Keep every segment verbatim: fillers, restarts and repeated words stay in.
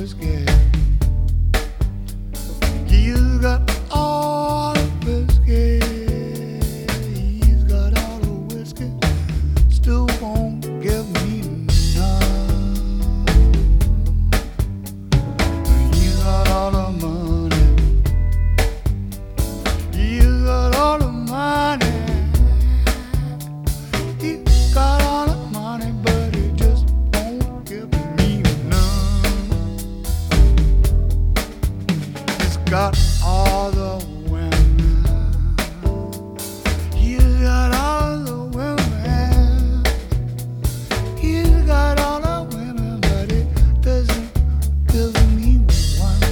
whiskey. He's got all the whiskey. He's got all the whiskey. Still won't give me none. He's got all the money. He's got all the money. He's got all the money, but he just won't give me none. He's got all the women. He's got all the women. He's got all the women, but he doesn't give me one.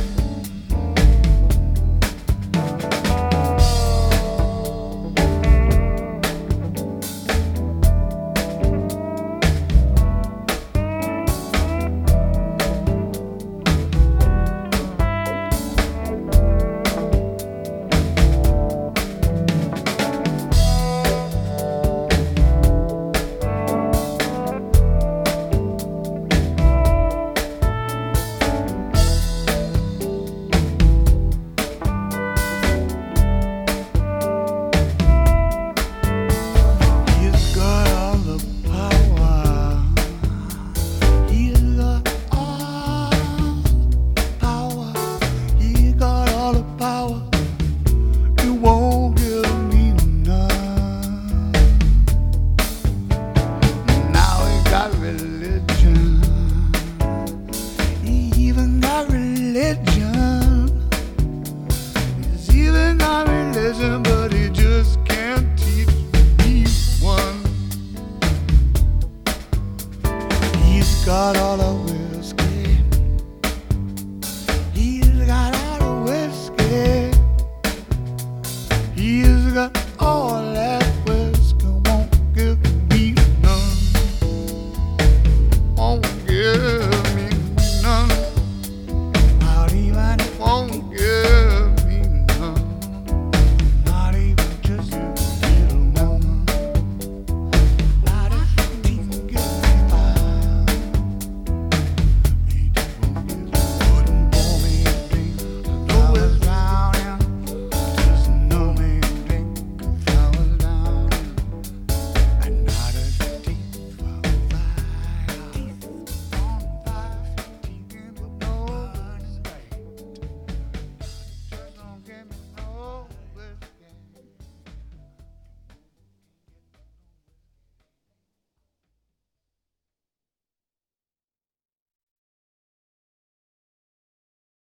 He's got all the power. He's got all power. He got all the power. You won't give me none. Now he got religion. He even got religion. He's even got religion, but he just can't teach me one. He's got all the